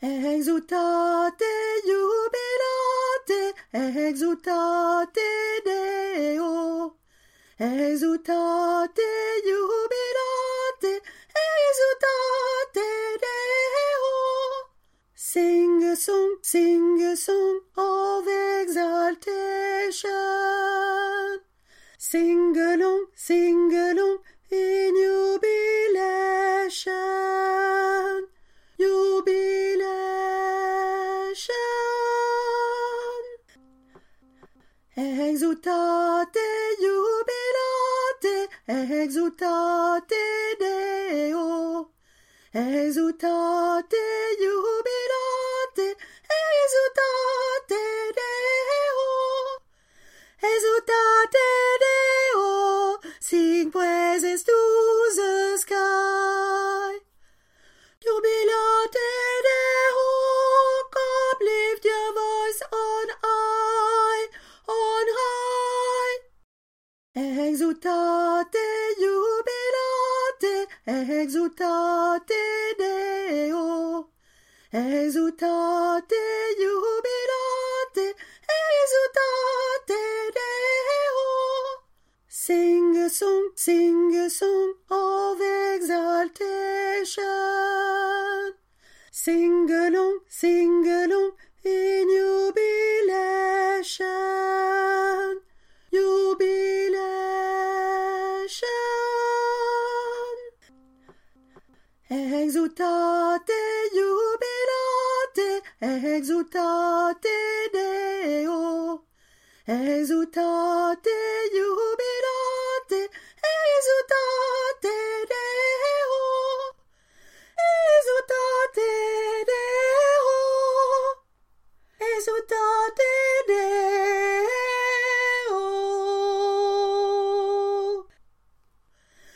exultate jubilate, exultate Deo, exultate jubilate, exultate Deo. Sing a song of exaltation. Sing along in jubilation. Jubilation. Exultate jubilate, exultate Deo, exultate jubilate, exultate Deo, exultate Deo, sing praises to the sky. Jubilate Deo, come lift your voice on high, on high. Exultate jubilate, exultate Deo, exultate jubilate, exultate Deo. Sing a song of exaltation. Sing along in jubilation. Jubilation. Exultate jubilate, exultate Deo, exultate jubilate, exultate Deo, exultate Deo, exultate Deo.